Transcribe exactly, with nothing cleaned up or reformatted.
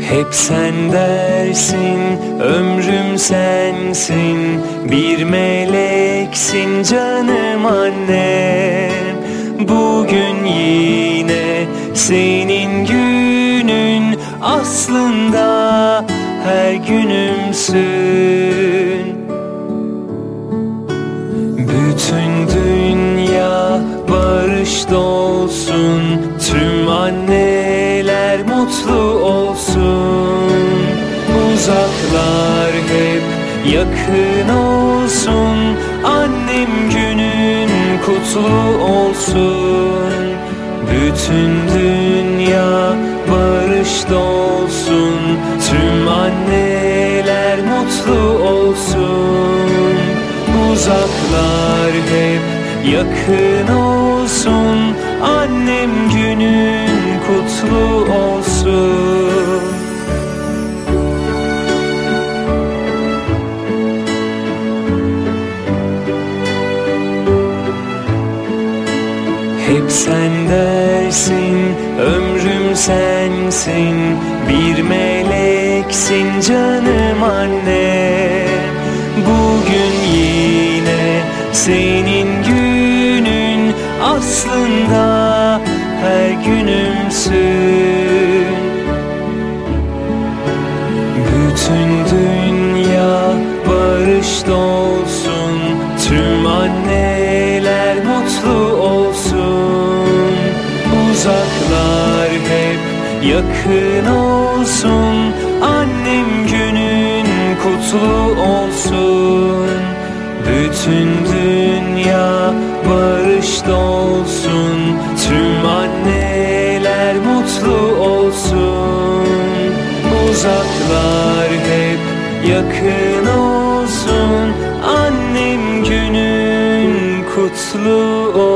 Hep sen dersin, ömrüm sensin, bir meleksin canım annem. Bugün yine senin günün, aslında her günümsün. Bütün dünya barış dolsun, tüm anneler mutlu olsun. Uzaklar hep yakın olsun, annem günün kutlu olsun. Bütün dünya barış dolsun, tüm anneler mutlu olsun. Uzaklar hep yakın olsun, annem günün kutlu olsun. Hep sen dersin, ömrüm sensin, bir meleksin canım annem. Bugün yine senin günün, aslında her günümsün. Bütün dünya barış dolsun, tüm anneler mutlu olsun. Uzaklar hep yakın olsun, annem günün kutlu olsun. Bütün dünya barış dolsun, tüm anneler mutlu olsun. Uzaklar hep yakın olsun, annem günün kutlu olsun.